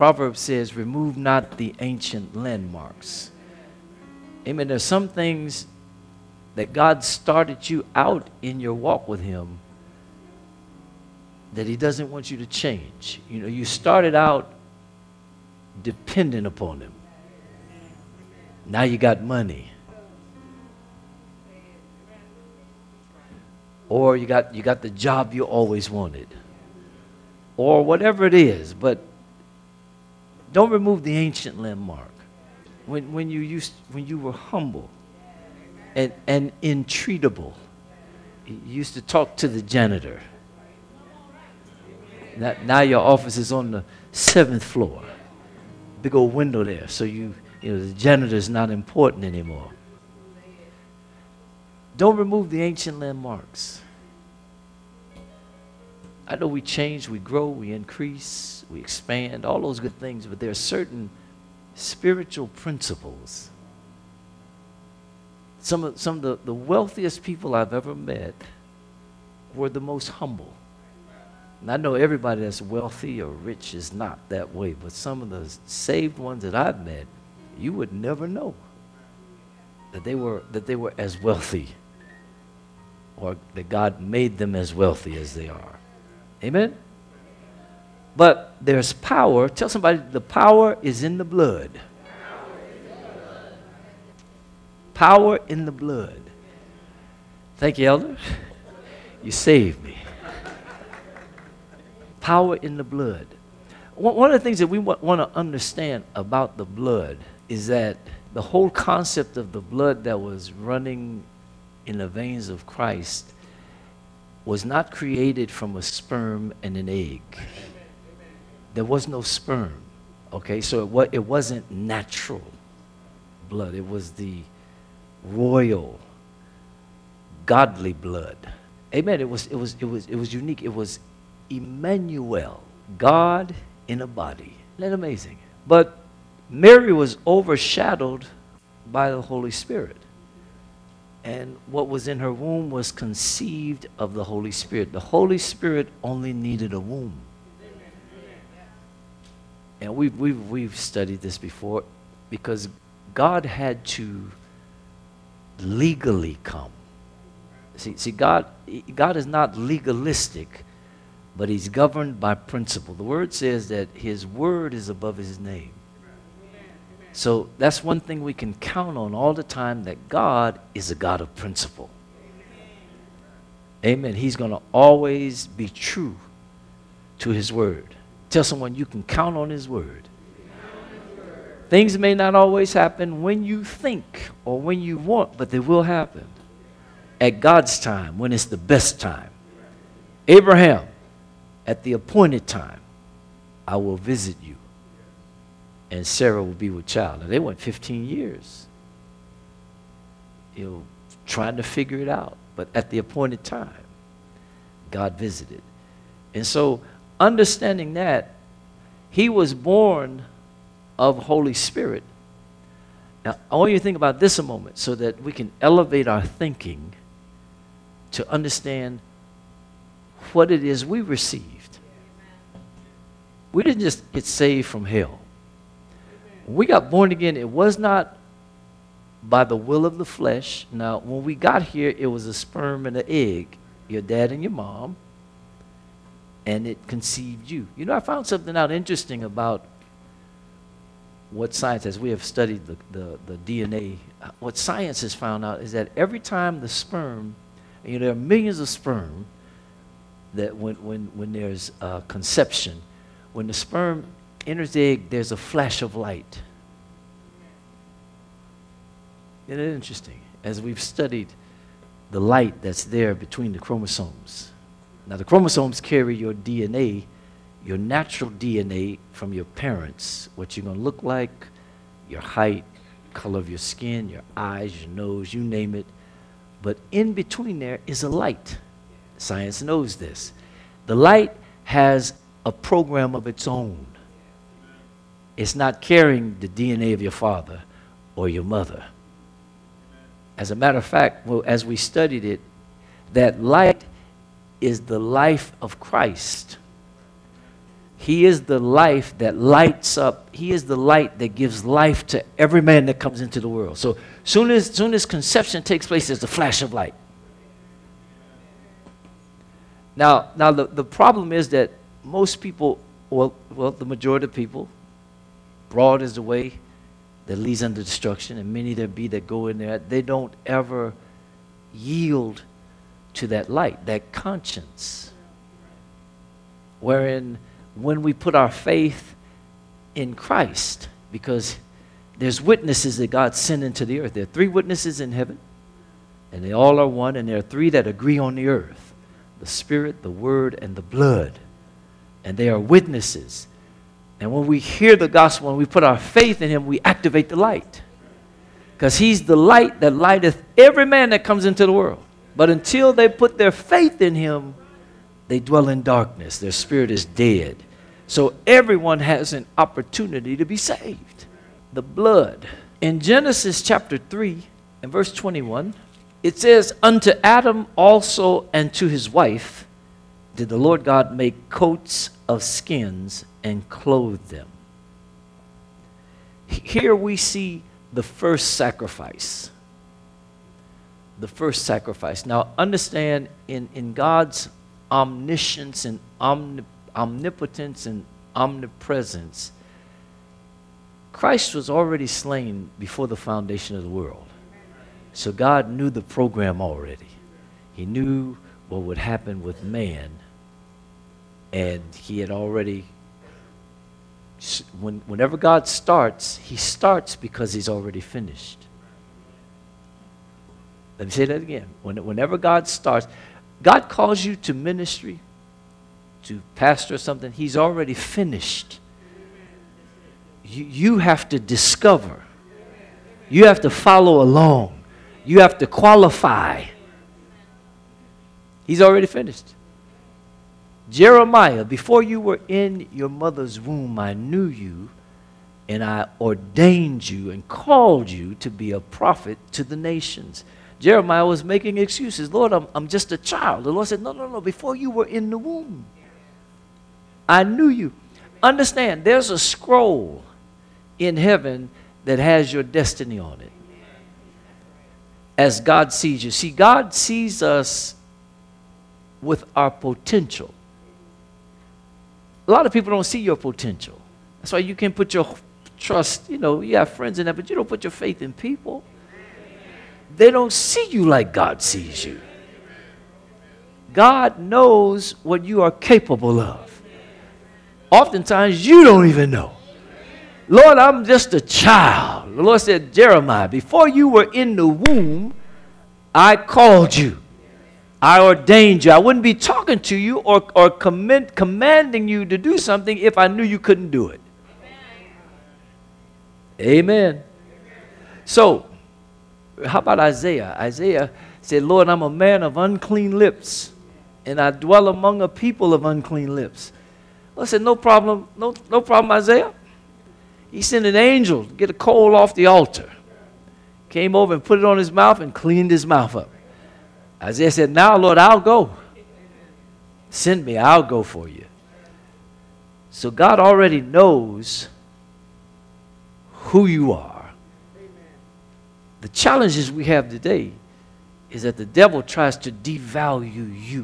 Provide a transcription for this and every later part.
Proverbs says, remove not the ancient landmarks. Amen. There's some things that God started you out in your walk with him that he doesn't want you to change. You know, you started out dependent upon him. Now you got money. Or you got the job you always wanted. Or whatever it is, but don't remove the ancient landmark. When you were humble and entreatable, you used to talk to the janitor. Now your office is on the 7th floor. Big old window there, so you know the janitor is not important anymore. Don't remove the ancient landmarks. I know we change, we grow, we increase, we expand, all those good things, but there are certain spiritual principles. Some of the wealthiest people I've ever met were the most humble. And I know everybody that's wealthy or rich is not that way, but some of the saved ones that I've met, you would never know that they were as wealthy, or that God made them as wealthy as they are. Amen? But there's power. Tell somebody, the power is in the blood. Power in the blood. Thank you, Elder. You saved me. Power in the blood. One of the things that we want to understand about the blood is that the whole concept of the blood that was running in the veins of Christ was not created from a sperm and an egg. There was no sperm. Okay, so it wasn't natural blood. It was the royal, godly blood. Amen. It was unique. It was Emmanuel, God in a body. Isn't that amazing? But Mary was overshadowed by the Holy Spirit. And what was in her womb was conceived of the Holy Spirit. The Holy Spirit only needed a womb. And we've studied this before, because God had to legally come. See, God is not legalistic, but he's governed by principle. The word says that his word is above his name. So that's one thing we can count on all the time, that God is a God of principle. Amen. He's going to always be true to his word. Tell someone, you can count on his word. Things may not always happen when you think or when you want, but they will happen at God's time, when it's the best time. Abraham, at the appointed time, I will visit you, and Sarah will be with child. And they went 15 years, trying to figure it out. But at the appointed time, God visited. And so, understanding that, he was born of Holy Spirit. Now, I want you to think about this a moment so that we can elevate our thinking to understand what it is we received. We didn't just get saved from hell. When we got born again, it was not by the will of the flesh. Now, when we got here, it was a sperm and an egg, your dad and your mom, and it conceived you. You know, I found something out interesting about what science has. We have studied the DNA. What science has found out is that every time the sperm, there are millions of sperm that when there's conception, when the sperm enters the egg, there's a flash of light. Isn't it interesting? As we've studied the light that's there between the chromosomes. Now, the chromosomes carry your DNA, your natural DNA from your parents, what you're going to look like, your height, color of your skin, your eyes, your nose, you name it. But in between there is a light. Science knows this. The light has a program of its own. It's not carrying the DNA of your father or your mother. As a matter of fact, as we studied it, that light is the life of Christ. He is the life that lights up. He is the light that gives life to every man that comes into the world. So soon as conception takes place, there's a flash of light. Now the problem is that most people, well, the majority of people, broad is the way that leads unto destruction, and many there be that go in there, they don't ever yield to that light, that conscience, wherein when we put our faith in Christ, because there's witnesses that God sent into the earth. There are 3 witnesses in heaven, and they all are one, and there are 3 that agree on the earth: the Spirit, the Word, and the blood. And they are witnesses. And when we hear the gospel and we put our faith in him, we activate the light. Because he's the light that lighteth every man that comes into the world. But until they put their faith in him, they dwell in darkness. Their spirit is dead. So everyone has an opportunity to be saved. The blood. In Genesis chapter 3 and verse 21, it says, "Unto Adam also and to his wife did the Lord God make coats of skins and clothe them." Here we see the first sacrifice. The first sacrifice. Now understand, in God's omniscience and omnipotence and omnipresence, Christ was already slain before the foundation of the world. So God knew the program already. He knew what would happen with man. And he had already, whenever God starts, he starts because he's already finished. Let me say that again. Whenever God starts, God calls you to ministry, to pastor something, he's already finished. You have to discover. You have to follow along. You have to qualify. He's already finished. Jeremiah, before you were in your mother's womb, I knew you, and I ordained you and called you to be a prophet to the nations. Jeremiah was making excuses. Lord, I'm just a child. The Lord said, no. Before you were in the womb, I knew you. Understand, there's a scroll in heaven that has your destiny on it. As God sees you. See, God sees us with our potential. A lot of people don't see your potential. That's why you can put your trust, you have friends in that, but you don't put your faith in people. They don't see you like God sees you. God knows what you are capable of. Oftentimes, you don't even know. Lord, I'm just a child. The Lord said, Jeremiah, before you were in the womb, I called you. I ordained you. I wouldn't be talking to you or commanding you to do something if I knew you couldn't do it. Amen. So, how about Isaiah? Isaiah said, Lord, I'm a man of unclean lips, and I dwell among a people of unclean lips. I said, no problem, no problem, Isaiah. He sent an angel to get a coal off the altar. Came over and put it on his mouth and cleaned his mouth up. Isaiah said, now, Lord, I'll go. Send me, I'll go for you. So God already knows who you are. The challenges we have today is that the devil tries to devalue you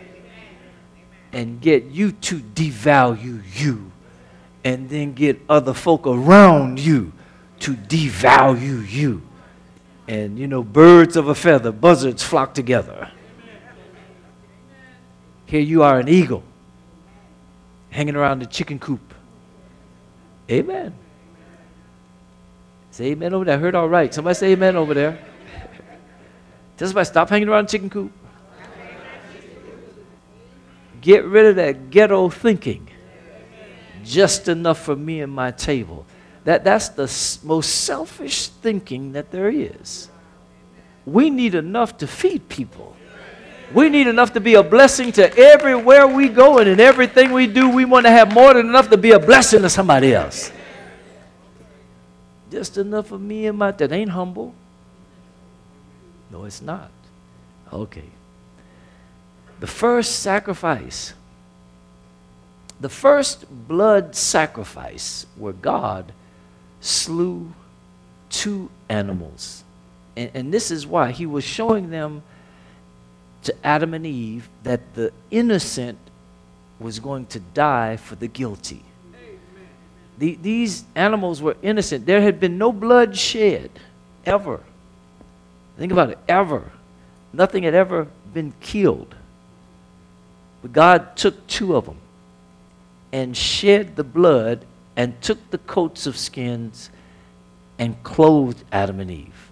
and get you to devalue you, and then get other folk around you to devalue you. And birds of a feather, buzzards flock together. Here you are, an eagle, hanging around the chicken coop. Amen. Say amen over there. I heard all right. Somebody say amen over there. Tell somebody, stop hanging around the chicken coop. Get rid of that ghetto thinking. Just enough for me and my table. That's the most selfish thinking that there is. We need enough to feed people. We need enough to be a blessing to everywhere we go, and in everything we do, we want to have more than enough to be a blessing to somebody else. Just enough for me and my... That ain't humble. No, it's not. Okay. The first sacrifice the first blood sacrifice where God slew two animals. And this is why he was showing them to Adam and Eve that the innocent was going to die for the guilty. These animals were innocent. There had been no blood shed, ever. Think about it, ever. Nothing had ever been killed. But God took two of them and shed the blood and took the coats of skins and clothed Adam and Eve,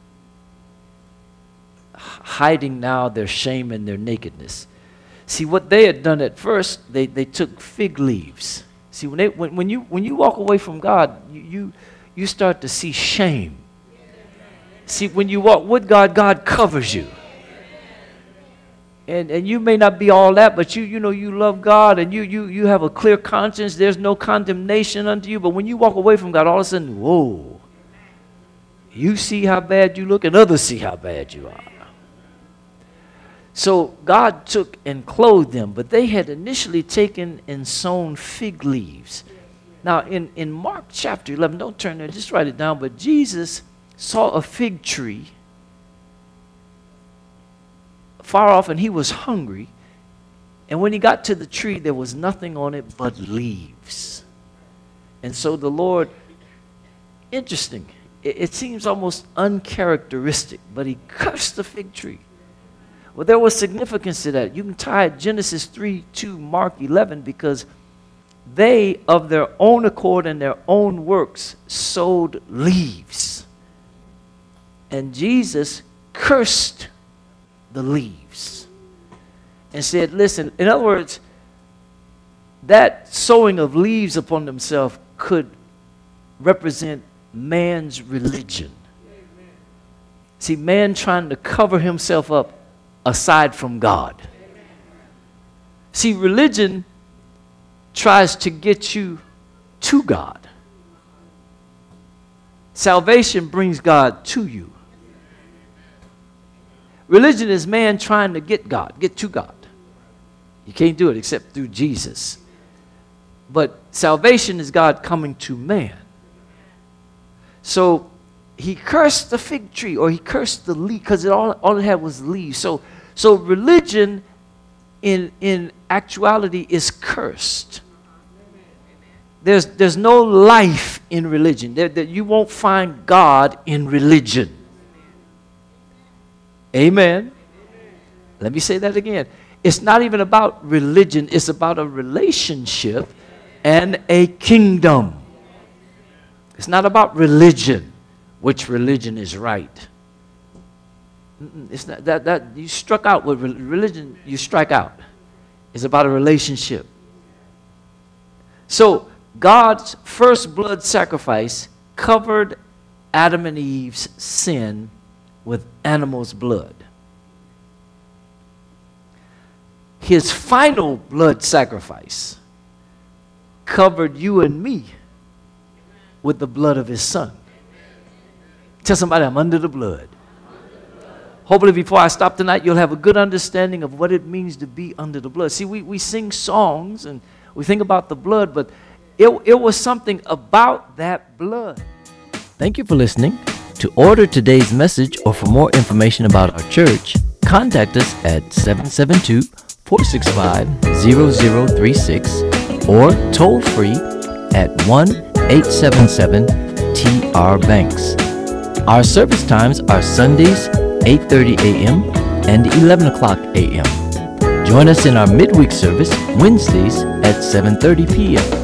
hiding now their shame and their nakedness. See, what they had done at first, they took fig leaves. See, when you walk away from God, you start to see shame. See, when you walk with God, God covers you. And you may not be all that, but you know you love God and you have a clear conscience. There's no condemnation unto you. But when you walk away from God, all of a sudden, whoa, you see how bad you look and others see how bad you are. So God took and clothed them, but they had initially taken and sewn fig leaves. Now in Mark chapter 11, don't turn there, just write it down, but Jesus saw a fig tree far off and he was hungry. And when he got to the tree, there was nothing on it but leaves. And so the Lord, interesting, it seems almost uncharacteristic, but he cursed the fig tree. Well, there was significance to that. You can tie Genesis 3 to Mark 11 because they, of their own accord and their own works, sowed leaves. And Jesus cursed the leaves and said, listen, in other words, that sowing of leaves upon themselves could represent man's religion. See, man trying to cover himself up aside from God. See, religion tries to get you to God. Salvation brings God to you. Religion is man trying to get God, get to God. You can't do it except through Jesus. But salvation is God coming to man. So he cursed the fig tree, or he cursed the leaf, because all it had was leaves. So religion in actuality is cursed. There's no life in religion. You won't find God in religion. Amen. Let me say that again. It's not even about religion. It's about a relationship and a kingdom. It's not about religion, which religion is right. It's not that you struck out with religion. You strike out. It's about a relationship. So God's first blood sacrifice covered Adam and Eve's sin with animal's blood. His final blood sacrifice covered you and me with the blood of his son. Tell somebody, I'm under the blood. Hopefully before I stop tonight, you'll have a good understanding of what it means to be under the blood. See, we sing songs and we think about the blood, but it was something about that blood. Thank you for listening. To order today's message or for more information about our church, contact us at 772-465-0036 or toll free at 1-877-TR-BANKS. Our service times are Sundays 8:30 a.m. and 11 o'clock a.m. Join us in our midweek service Wednesdays at 7:30 p.m.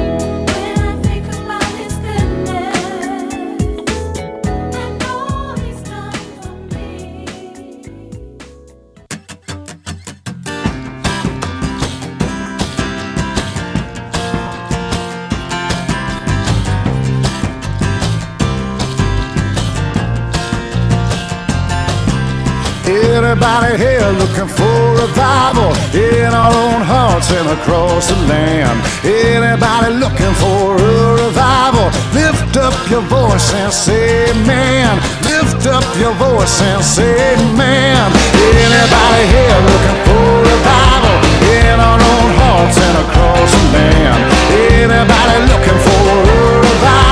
Everybody here looking for revival in our own hearts and across the land. Anybody looking for a revival, lift up your voice and say amen. Lift up your voice and say amen. Anybody here looking for revival in our own hearts hearts and across the land. Anybody looking for a revival?